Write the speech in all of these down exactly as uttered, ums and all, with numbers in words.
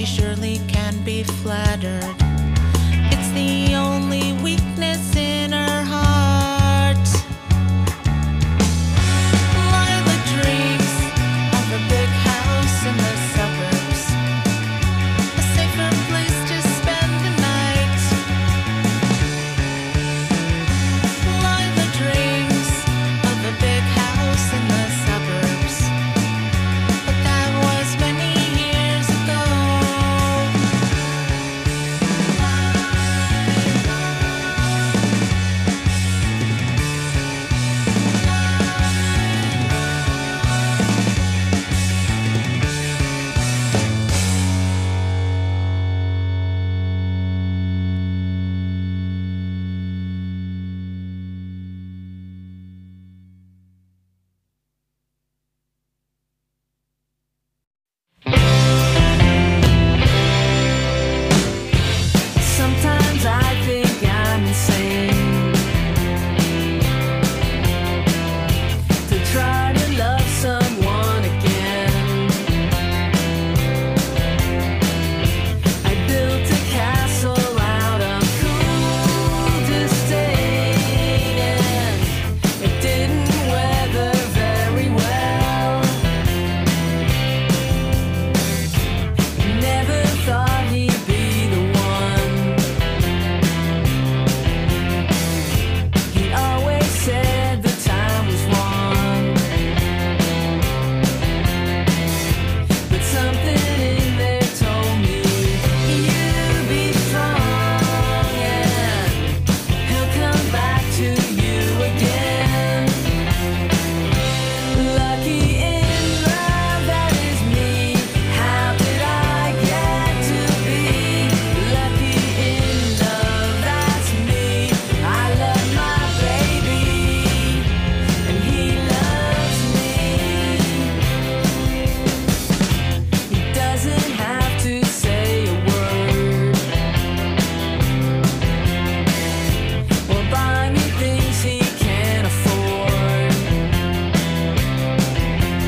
she surely can be flattered. It's the only weakness in her heart. Lila dreams of a big house in the suburbs, a safer place to spend the night. Lila dreams of a big house in the suburbs, but that was many years ago. Sometimes I think I'm insane to try to love someone again. I built a castle out of cool disdain, and it didn't weather very well. Never thought he'd be the one. He always said the time was wrong, but something in there told me you'd be strong, and he'll come back to you again. Lucky in love, that is me. How did I get to be lucky in love? That's me. I love my baby, and he loves me. He doesn't have to say a word or buy me things he can't afford.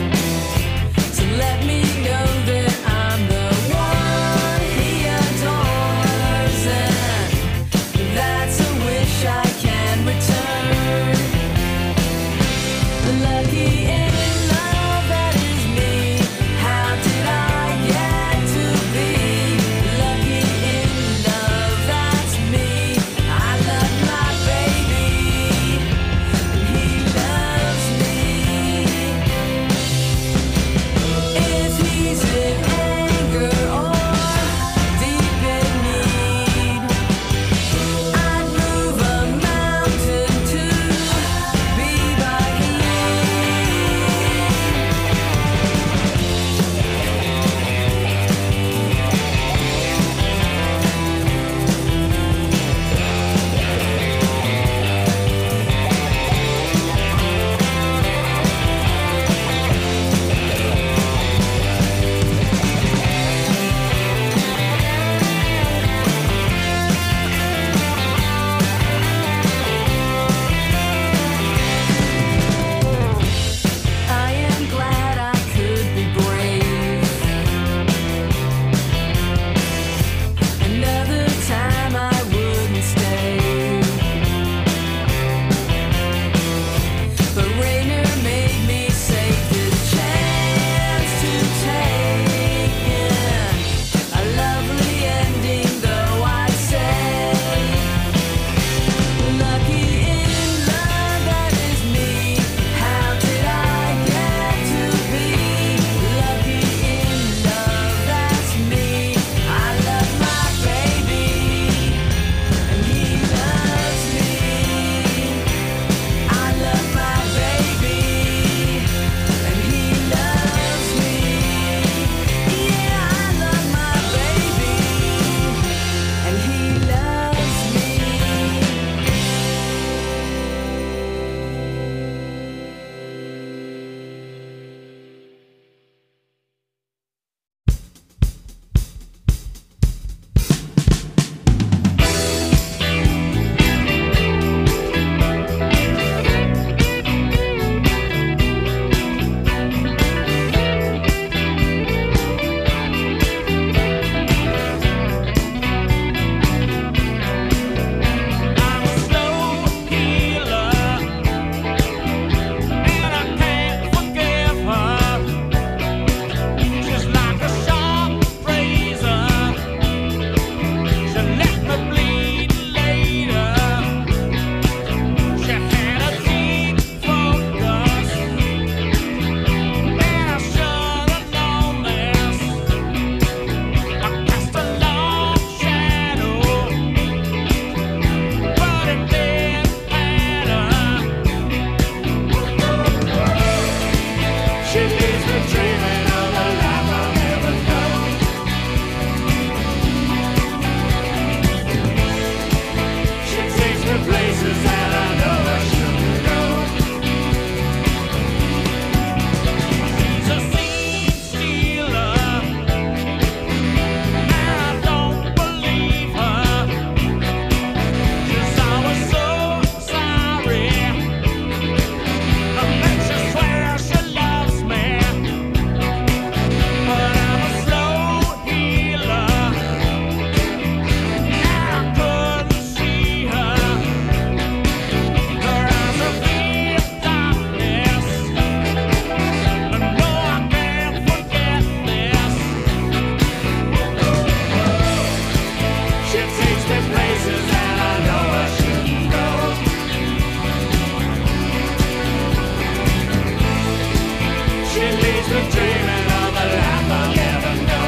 takes me dreaming of a life I'll never know.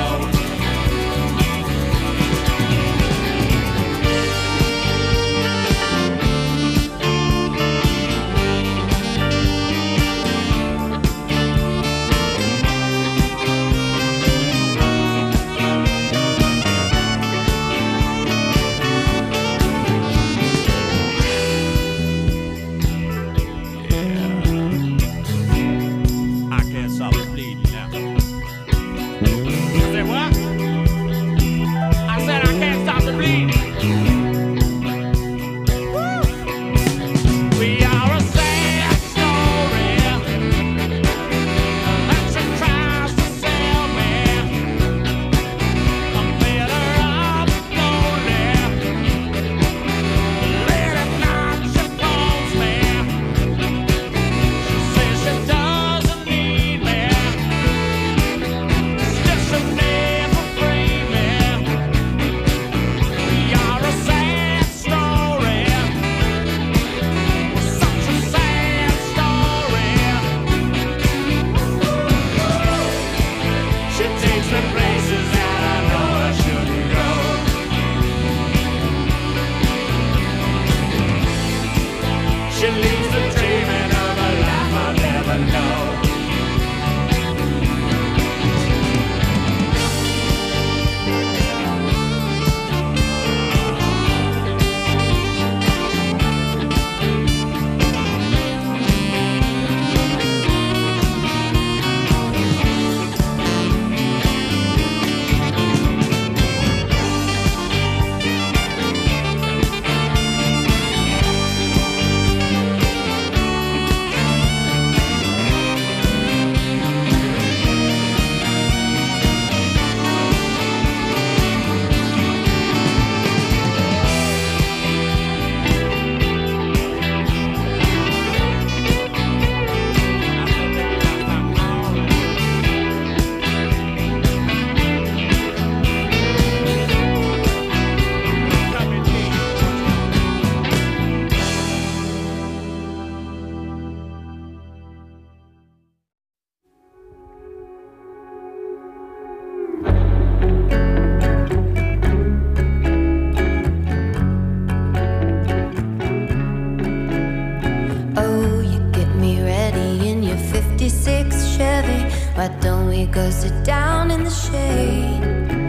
Why don't we go sit down in the shade?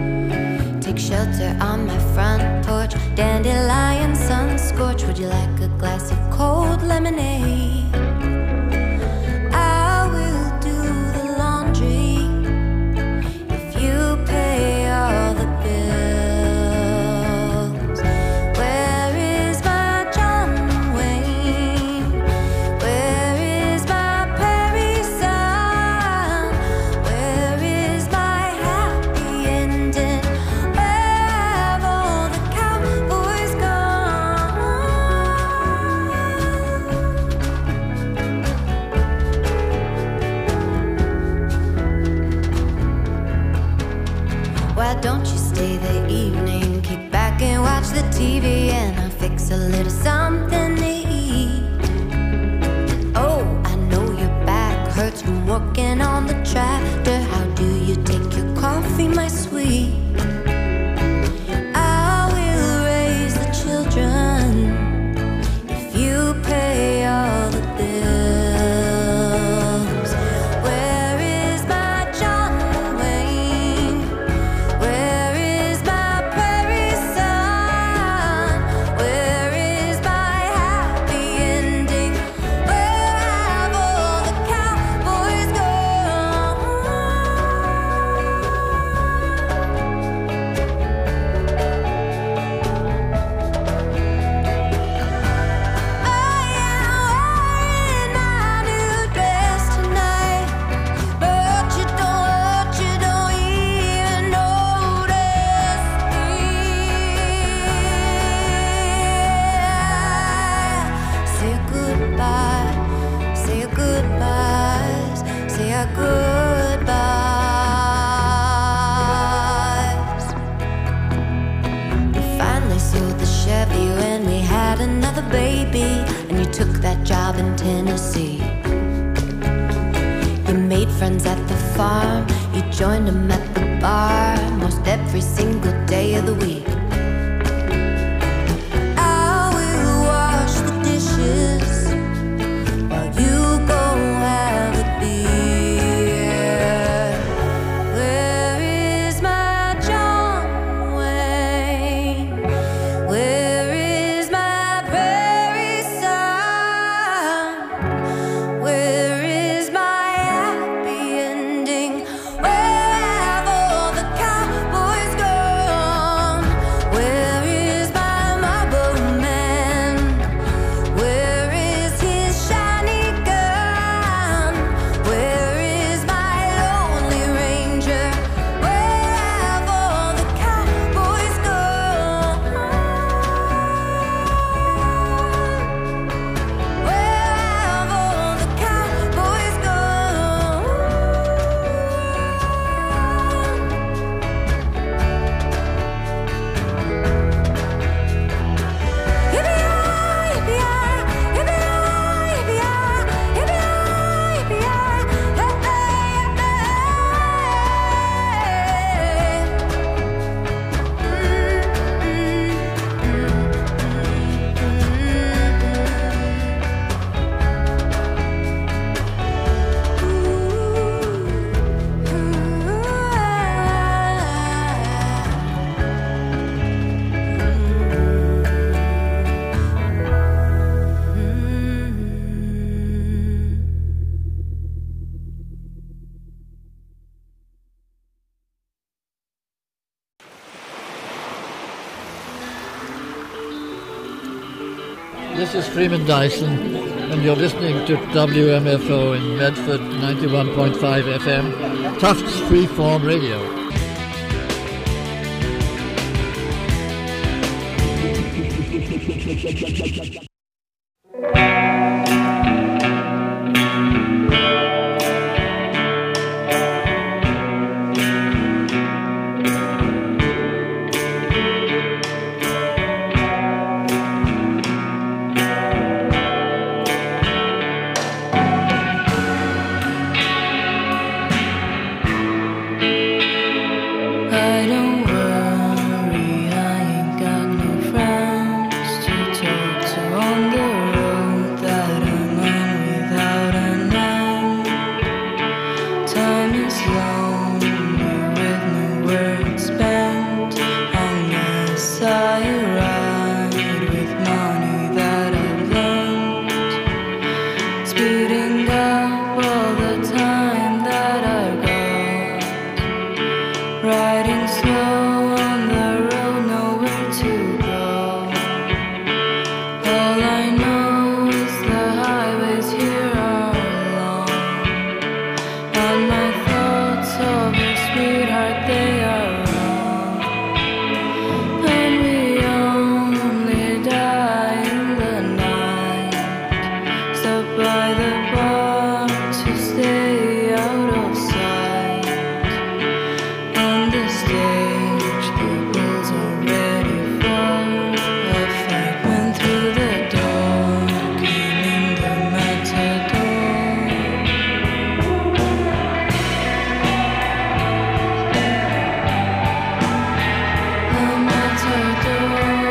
Take shelter on my front porch. Dandelion sun scorch. Would you like a glass of cold lemonade? I will do the laundry if you pay all the bills. Where is my John Wayne? Where is my Perry son? Where is my happy ending? Where have all the cowboys gone? Why don't you stay the evening? Kick back and watch the T V, and I'll fix a little something to eat. Oh, I know your back hurts from working on the tractor. How do you take your coffee, my sweet? I will raise the children if you pay all the bills. Where is my John Wayne? Where is my Prairie son? Where is my happy ending? Where have all the cowboys gone? I am wearing my new dress tonight, but you don't, you don't even notice me. Say goodbye, say goodbyes, say our goodbyes. We finally sold the Chevy when we had another baby, and you took that job in Tennessee. You made friends at the farm. You joined him at the bar most every single day of the week. I will wash the dishes while you go have a beer. Where is my John Wayne? Where is my prairie son? Where is my happy ending? Where have all the cowboys gone? Where is my marble man? Where is his shiny gun? Where is my lonely ranger? Where have all the cowboys gone? Where have all the cowboys gone? This is Freeman Dyson, and you're listening to W M F O in Medford, ninety-one point five F M, Tufts Freeform Radio. I don't worry, I ain't got no friends to talk to on the road that I'm on without an end. Time is lonely with no words spent, unless I ride with money that I've learned. Speeding up all the time that I've got. Riding slow on the road, nowhere to go. All I know is the highways here are long, and my thoughts of your sweetheart, they are wrong. And we only die in the night. Stop by the bar to stay out of sight. On the stage, people's are ready for a fight. Went through the door, came in the matador. The matador.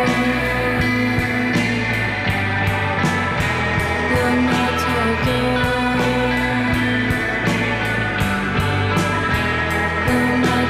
The matador. The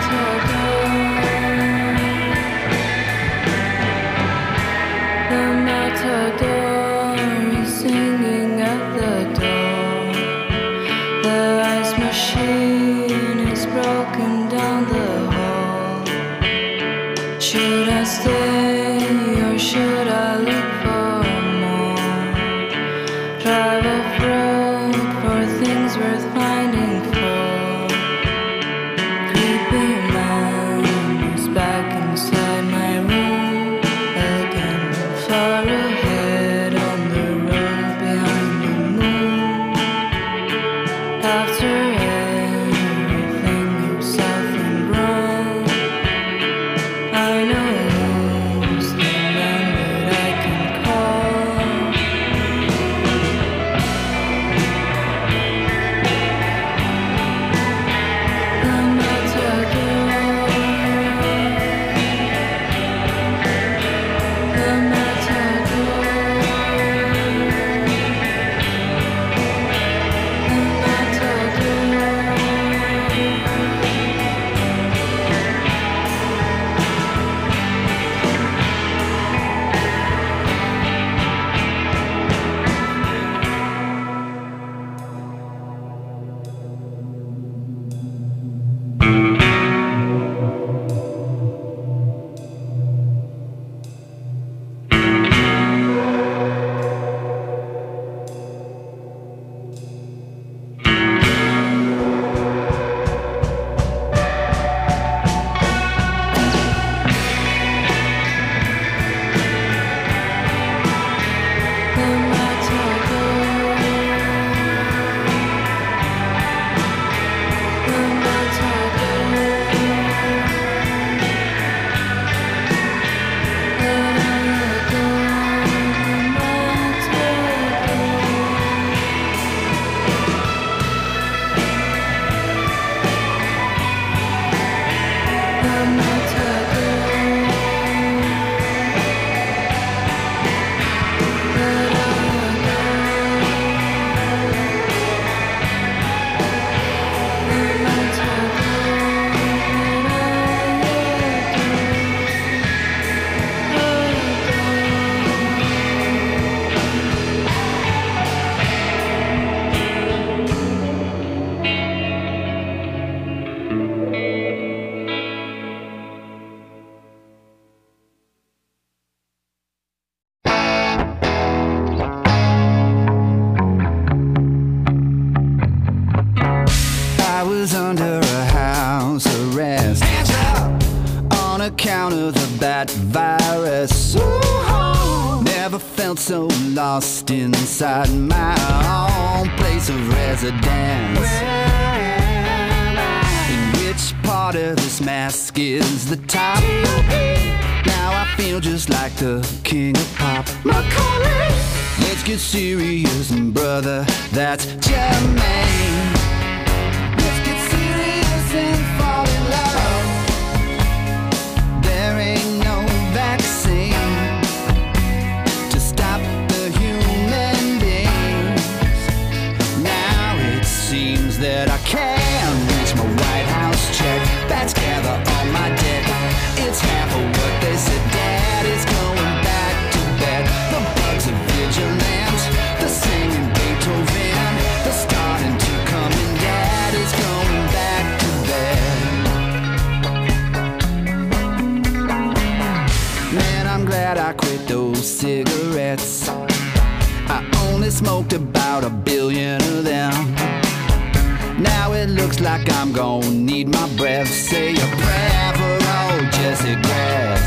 matador. The matador is singing at the door. The ice machine is broken down the hall. Should I stay or should I look for more? Drive off-road for things worth finding for. Creepy man is back inside my room again, far ahead on the road behind the moon. After was under a house arrest. Hands up! On account of the bat virus. Ooh, never felt so lost inside my own place of residence. In which part of this mask is the top? Now I feel just like the king of pop. Macaulay! Let's get serious, brother, that's Jermaine. Let's get serious and fall in love. There ain't no vaccine to stop the human beings. Now it seems that I can reach my White House check. Bats gather on my deck. It's half of what they said. Dad is going back to bed. The bugs are vigilant. The singing Beethoven. The starting to come and Dad is going back to bed. Man, I'm glad I quit those cigarettes. I only smoked about a billion of them. Now it looks like I'm gonna need my breath. Say a prayer for old Jesse Grass.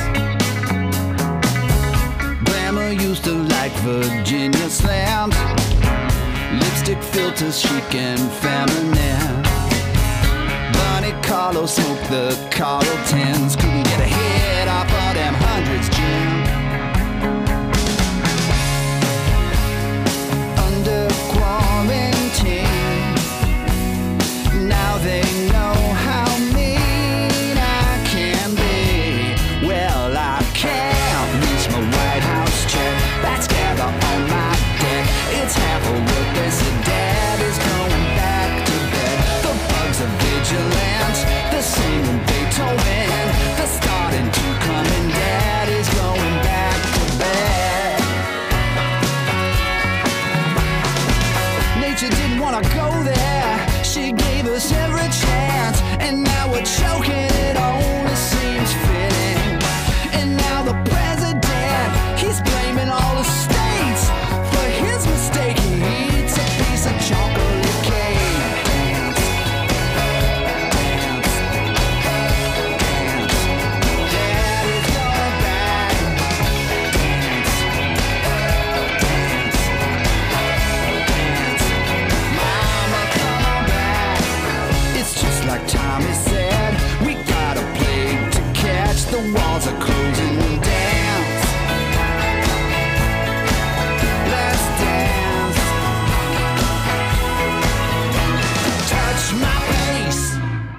Grandma used to like Virginia slams. Lipstick filters chic and feminine. Bunny Carlos smoked the Carltons. Couldn't get a hit off of them hundreds, Jim. Under quarantine. Now they know how mean I can be. Well, I can't reach my White House check. Bats gather on my deck. It's half of what they said. Dad is going back to bed. The bugs are vigilant. They're singing Beethoven. They're starting to come and Dad is going back to bed. Nature didn't want to go there. She gave us every chance, and now we're choking. It only seems fitting. And now the president, he's blaming all the states for his mistake. He eats a piece of chocolate cake. Dance, dance, dance. Dad is going back. Dance, dance, dance. Mama, come on back. It's just like Tommy said, we got a plague to catch. The walls are closing. Dance, let's dance. Touch my face.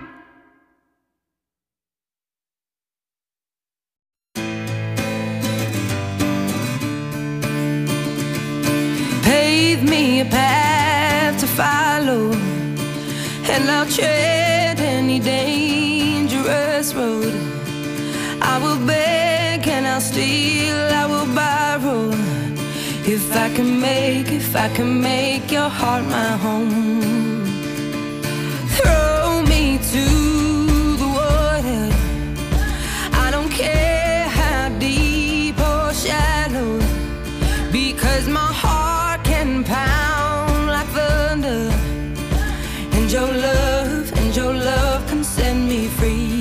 Pave me a path to follow, and I'll tread any dangerous road. I will beg and I'll steal, I will borrow. If I can make, if I can make your heart my home. Throw me to the water. I don't care how deep or shallow, because my heart can pound like thunder. And your love, and your love can set me free.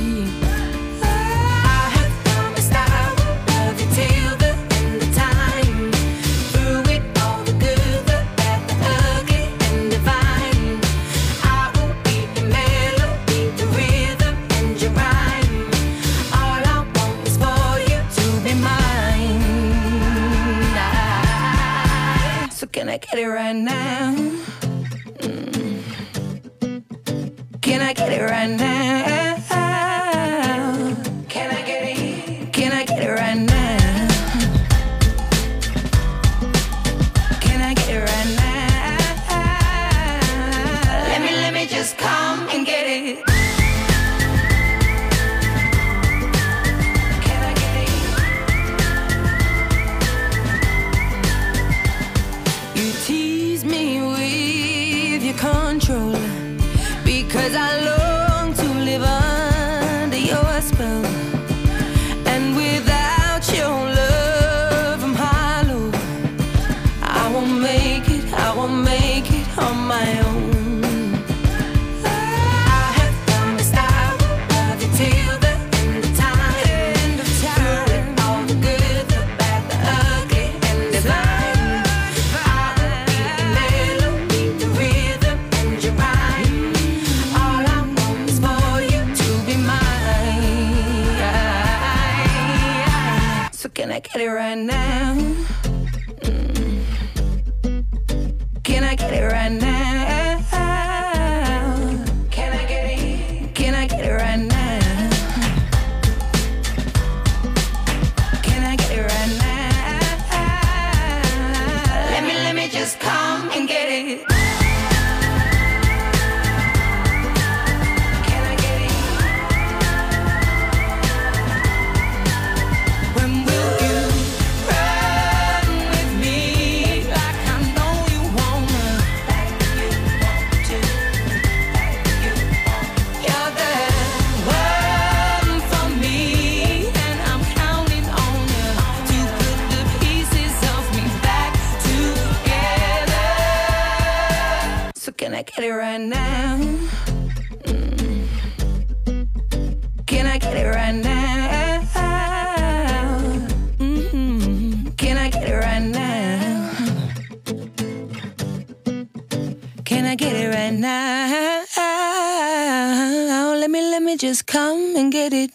I have promised I will love you till the end of time. Through it all, the good, the bad, the ugly, and divine. I will be the melody, the rhythm, and your rhyme. All I want is for you to be mine. I- So can I get it right now? Can I get it right now? Can I get it? Can I get it right now? Can I get it right now? Let me, let me just come and get it. Can I get it? You tease me with your control, because I long to live can I get it right now? Mm. Can I get it right now? Can I get it? Can I get it right now? Can I get it right now? Let me, let me just come and get it. Can I get it right now? Mm. Can I get it right now? Mm-hmm. Can I get it right now? Can I get it right now? Let me, let me just come and get it.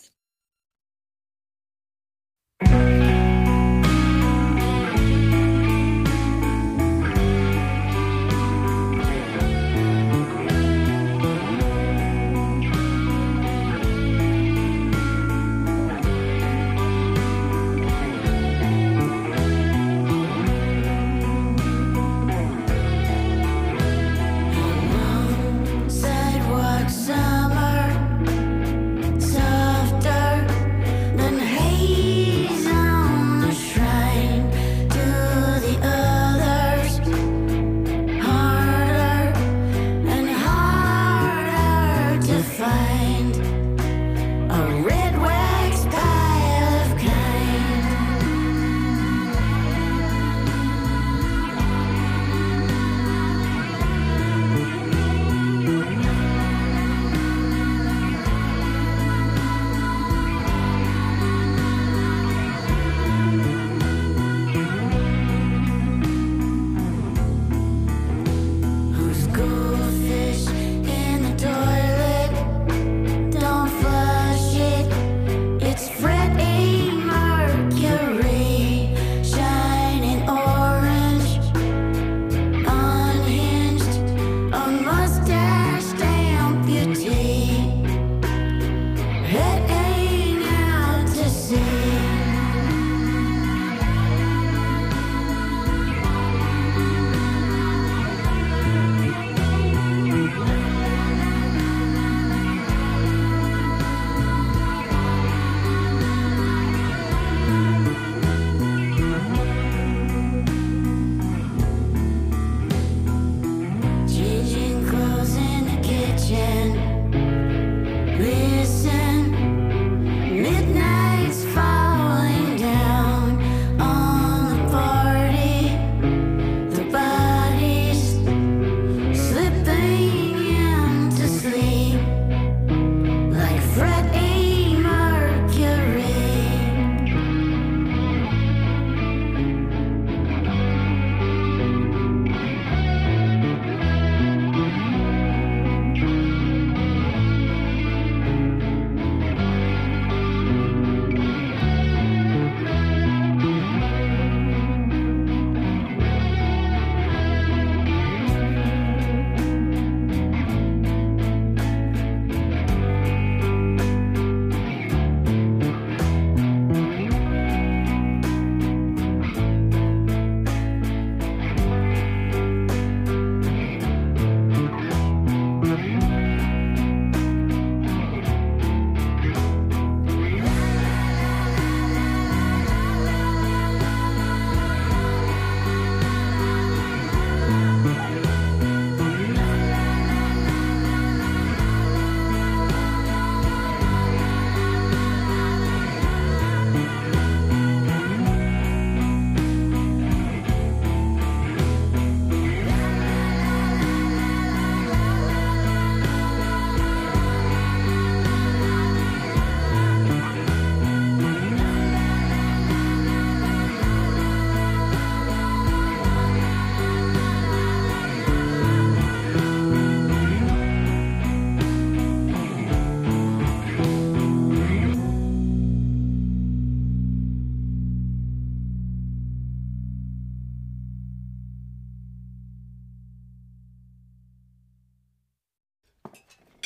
Sidewalk summer, softer than haze on the shrine to the others, harder and harder to find a red wax pile of kind. Who's goldfish in the toilet?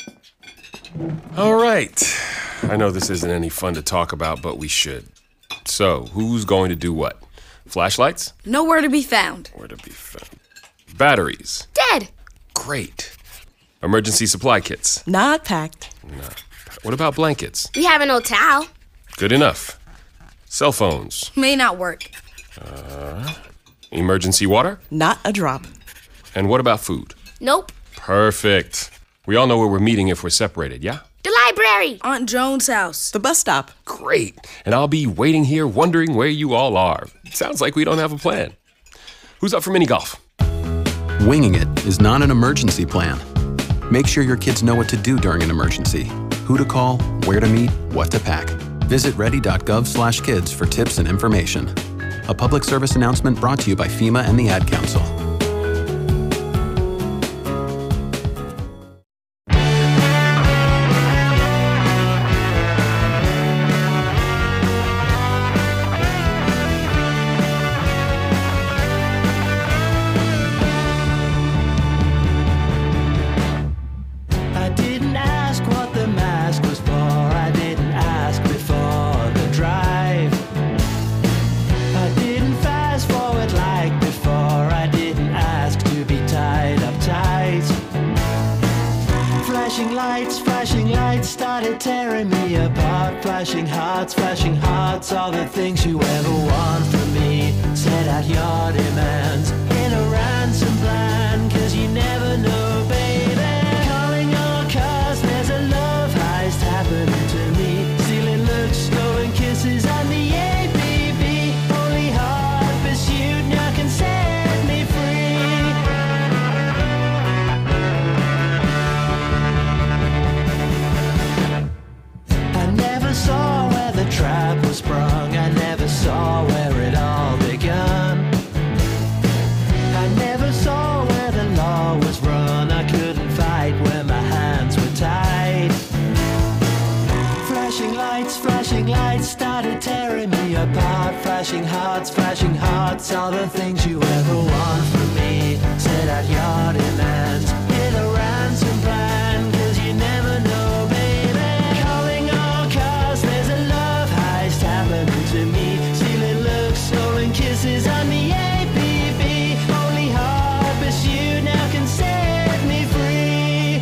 All right. I know this isn't any fun to talk about, but we should. So, who's going to do what? Flashlights? Nowhere to be found. Where to be found? Batteries? Dead. Great. Emergency supply kits? Not packed. No. What about blankets? We have an old towel. Good enough. Cell phones? May not work. Uh, emergency water? Not a drop. And what about food? Nope. Perfect. We all know where we're meeting if we're separated, yeah? The library. Aunt Joan's house. The bus stop. Great. And I'll be waiting here wondering where you all are. Sounds like we don't have a plan. Who's up for mini golf? Winging it is not an emergency plan. Make sure your kids know what to do during an emergency. Who to call, where to meet, what to pack. Visit ready.gov slash kids for tips and information. A public service announcement brought to you by FEMA and the Ad Council. I didn't ask what the mask was for. I didn't ask before the drive. I didn't fast forward like before. I didn't ask to be tied up tight. Flashing lights, flashing lights started tearing me apart. Flashing hearts, flashing hearts, all the things you ever want from me. Set out your demands in a ransom plan, 'cause you never know, baby. Calling all cars, there's a love heist happening to me. Stealing looks, stolen kisses on the A B B. Only hard pursuit now can set me free. I never saw where the trap was sprung. I never saw where it all begun. I never saw where the law was run. I couldn't fight when my hands were tied. Flashing lights, flashing lights started tearing me apart. Flashing hearts, flashing hearts, all the things you ever want from me. Set out your demands in a ransom plan, 'cause you never know, baby. Calling all cars, there's a love heist happening to me. Stealing looks, stolen kisses on the A B B. Only hard pursuit now can set me free.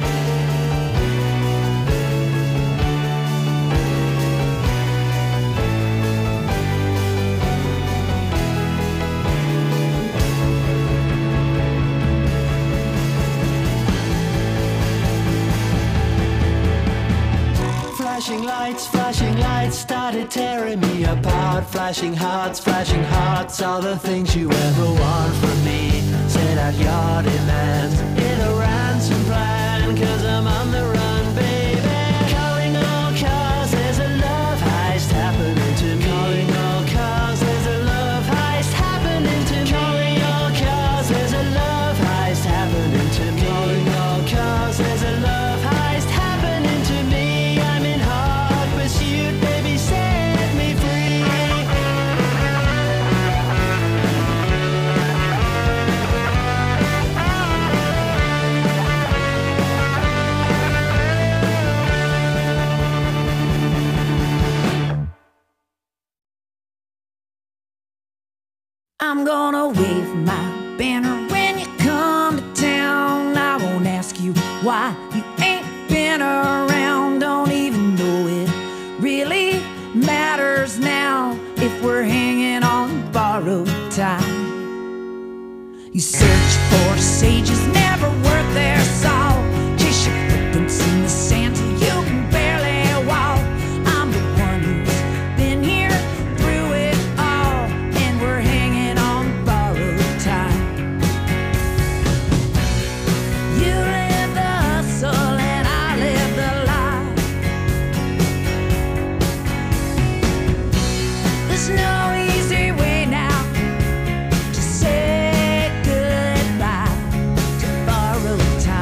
Flashing lights, flashing lights started tearing me apart. Flashing hearts, flashing hearts, all the things you ever want from me. Set out your demands in a ransom plan, 'cause I'm on the run, baby. Calling all cars, there's a love heist happening to me. Calling all cars, there's a love heist happening to me. Calling all cars, there's a love heist happening to me. Calling all cars, there's a love heist happening to me. I'm in hard pursuit, baby, set me free. I'm gonna wave my banner when you come to town. I won't ask you why you ain't been around. Don't even know it really matters now if we're hanging on borrowed time. You search for sages, never worth their salt. Chase your footprints in the sand till you can barely walk. I'm the one who's been here through it all, and we're hanging on borrowed time. You live the hustle and I live the life. There's no easy way now to say goodbye to borrowed time.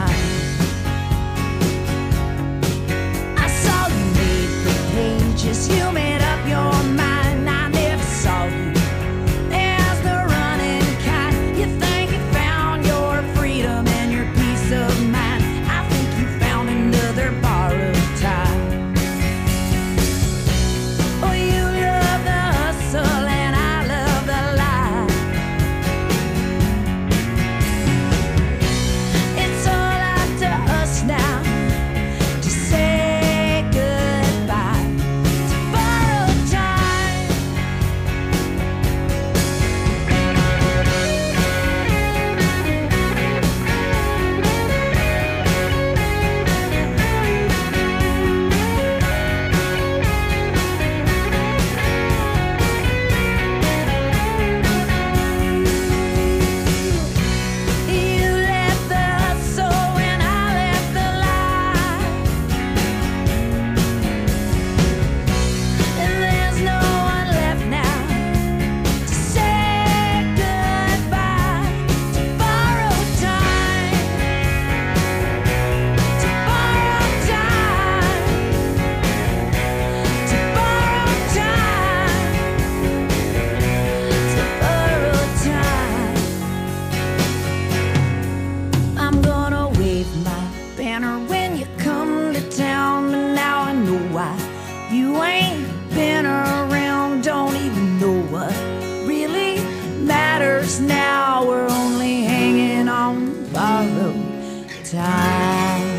You ain't been around, don't even know what really matters now. We're only hanging on borrowed time.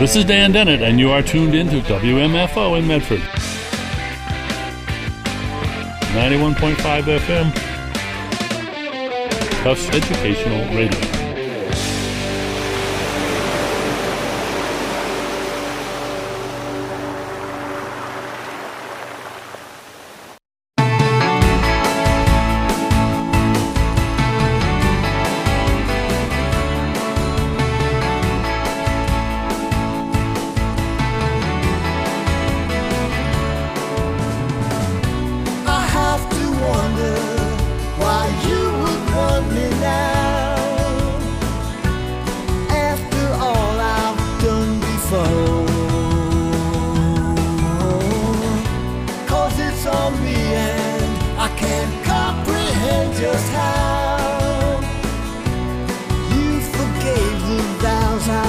This is Dan Dennett, and you are tuned in to W M F O in Medford. ninety-one point five F M, Tufts Educational Radio. I have to wonder why you would want me now. After all I've done before. 'Cause it's on me and I can't comprehend just how you forgave the vows I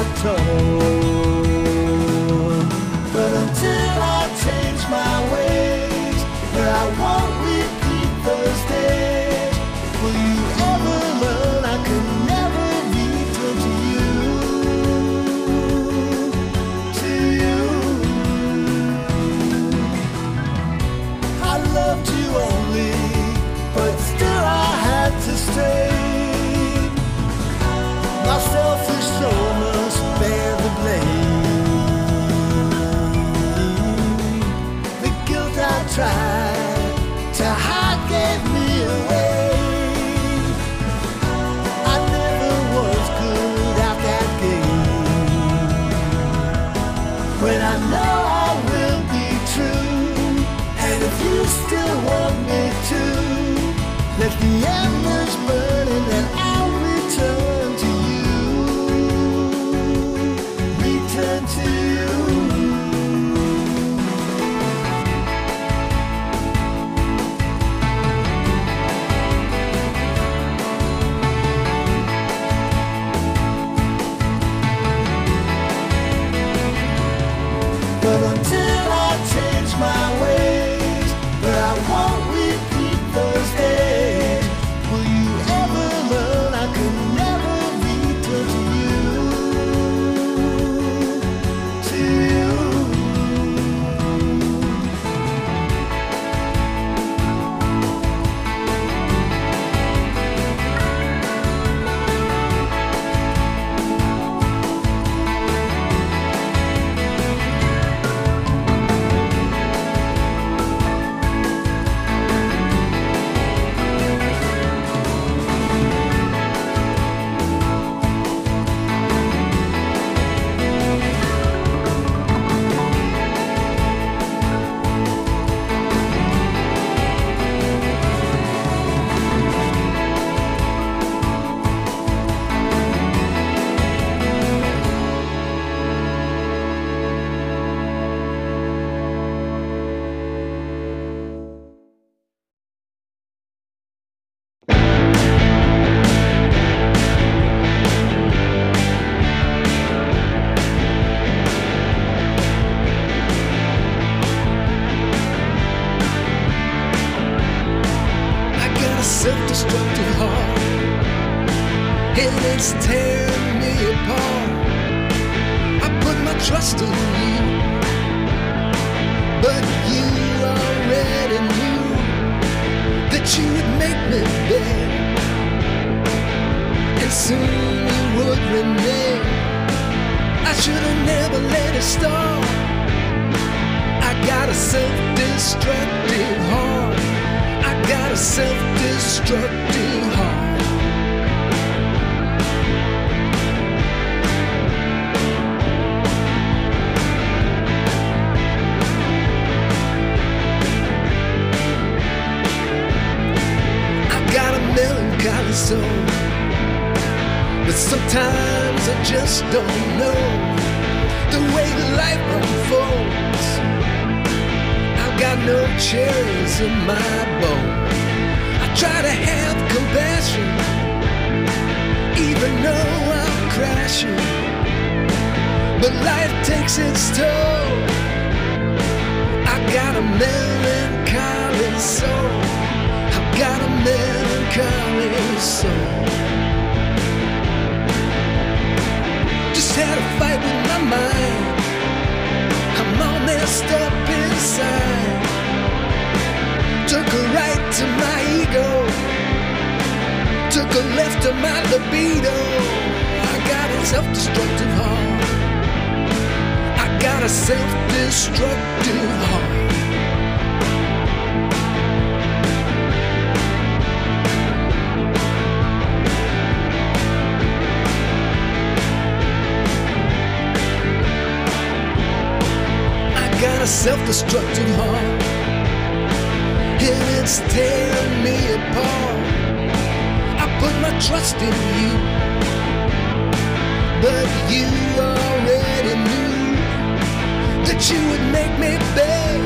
told. But until I change my ways, where I won't repeat those days, will you ever learn I could never return to you, to you? I loved you only, but still I had to stay. My selfish soul must bear the blame. The guilt I tried to hide gave me away. I never was good at that game. When I know I will be true, and if you still want me to, let the embers burn and then I'll return to you. Return to you. But until I change my ways, where I won't repeat those days, will you ever learn I could never return to you, to you? I got a self-destructive heart, and it's tearing me apart. I put my trust in you, but you already knew that you would make me beg, and soon you would remain. I should have never let it start. I got a self-destructive heart. I got a self-destructive heart. I got a melancholy soul, but sometimes I just don't know the way that life unfolds. I've got no cherries in my bowl. I try to have compassion, even though I'm crashing, but life takes its toll. I got a melancholy soul. I've got a melancholy soul. Just had a fight with my mind. I'm all messed up inside. Took a right to my ego, took a left to my libido. I got a self-destructive heart. I got a self-destructive heart. I got a self-destructive heart, and it's tearing me apart. I put my trust in you, but you already knew that you would make me beg,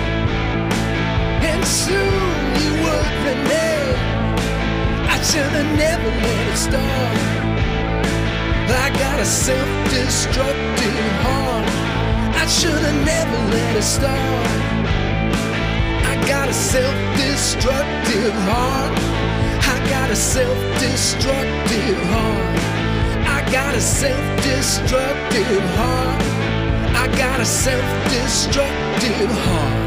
and soon you would renege. I should have never let it start. I got a self-destructive heart. I should have never let it start. I got a self-destructive heart. I got a self-destructive heart. I got a self-destructive heart. I got a self-destructive heart.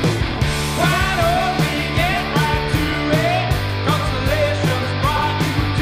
Why don't we get right to it? Constellations brought you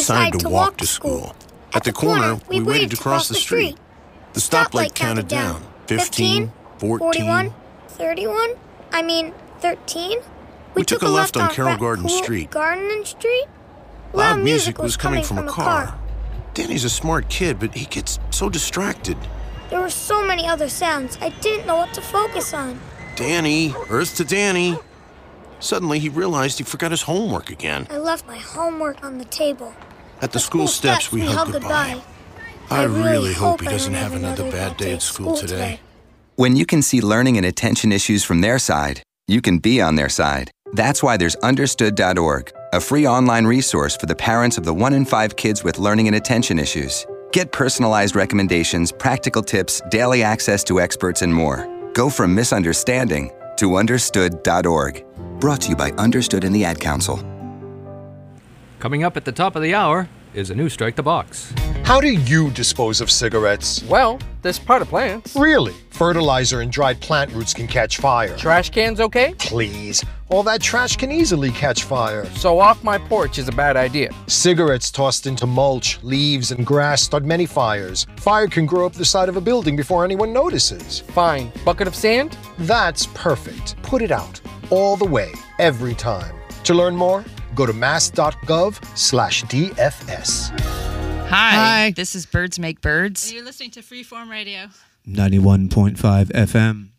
decided to walk to school. At the corner, we waited to cross the street. The stoplight counted down. Fifteen, fourteen. thirty-one? I mean, thirteen? We took a left on Carroll Garden Street. Garden Street? Loud music was coming from a car. Danny's a smart kid, but he gets so distracted. There were so many other sounds, I didn't know what to focus on. Danny, Earth to Danny. Suddenly, he realized he forgot his homework again. I left my homework on the table. At the school steps, we hugged goodbye. I really hope he doesn't have another bad day at school today. When you can see learning and attention issues from their side, you can be on their side. That's why there's understood dot org, a free online resource for the parents of the one in five kids with learning and attention issues. Get personalized recommendations, practical tips, daily access to experts, and more. Go from misunderstanding to understood dot org. Brought to you by Understood and the Ad Council. Coming up at the top of the hour is a new Strike the Box. How do you dispose of cigarettes? Well, there's part of plants. Really? Fertilizer and dried plant roots can catch fire. Trash cans okay? Please. All that trash can easily catch fire. So off my porch is a bad idea. Cigarettes tossed into mulch, leaves, and grass start many fires. Fire can grow up the side of a building before anyone notices. Fine. Bucket of sand? That's perfect. Put it out. All the way. Every time. To learn more, go to mass.gov slash DFS. Hi, Hi, this is Birds Make Birds. You're listening to Freeform Radio. ninety-one point five F M.